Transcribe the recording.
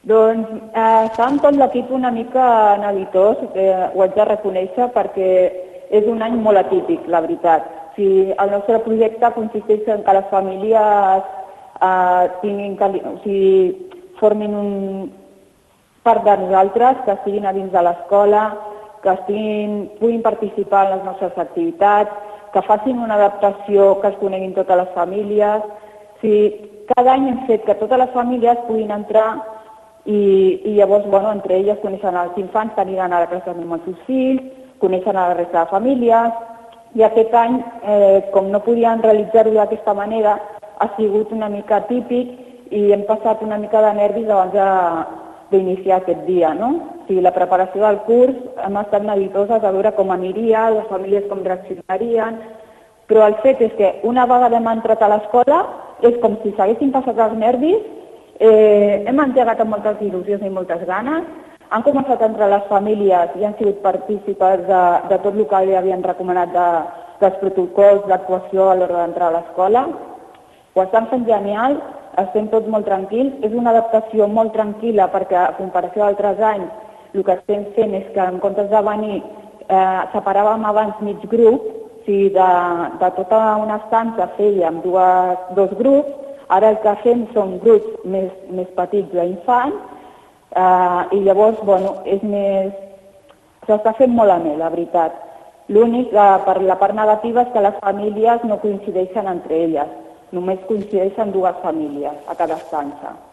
Doncs està amb tot l'equip una mica neguitós, ho haig de reconèixer, perquè és un any molt atípic, la veritat. El nostre projecte consisteix en que les famílies formin un part de nosaltres, que estiguin a dins de l'escola, que puguin participar en les nostres activitats, que facin una adaptació, que es coneguin totes les famílies. Cada any hem fet que totes les famílies puguin entrar i llavors, entre elles coneixen els infants que aniran a la classe amb els seus fills, coneixen a la resta de famílies, i aquest any, com no podien realitzar-ho d'aquesta manera, ha sigut una mica típic i hem passat una mica de nervis abans d'iniciar aquest dia, no? La preparació del curs hem estat neguitoses a veure com aniria, les famílies com reaccionarien, però el fet és que una vegada hem entrat a l'escola és com si s'haguessin passat els nervis, hem engegat amb moltes il·lusions i moltes ganes, han començat a entrar les famílies i han sigut partícipes de tot el que havien recomanat dels protocols d'actuació a l'hora d'entrar a l'escola. Ho estan fent genial, estem tots molt tranquils, és una adaptació molt tranquil·la perquè a comparació d'altres anys el que estem fent és que en comptes de venir separàvem abans mig grup, de tota una estança fèiem dos grups, ara el que fem són grups més petits d'infants i llavors s'està fent molt amè, la veritat. L'únic, per la part negativa, és que les famílies no coincideixen entre elles, només coincideixen dues famílies a cada estança.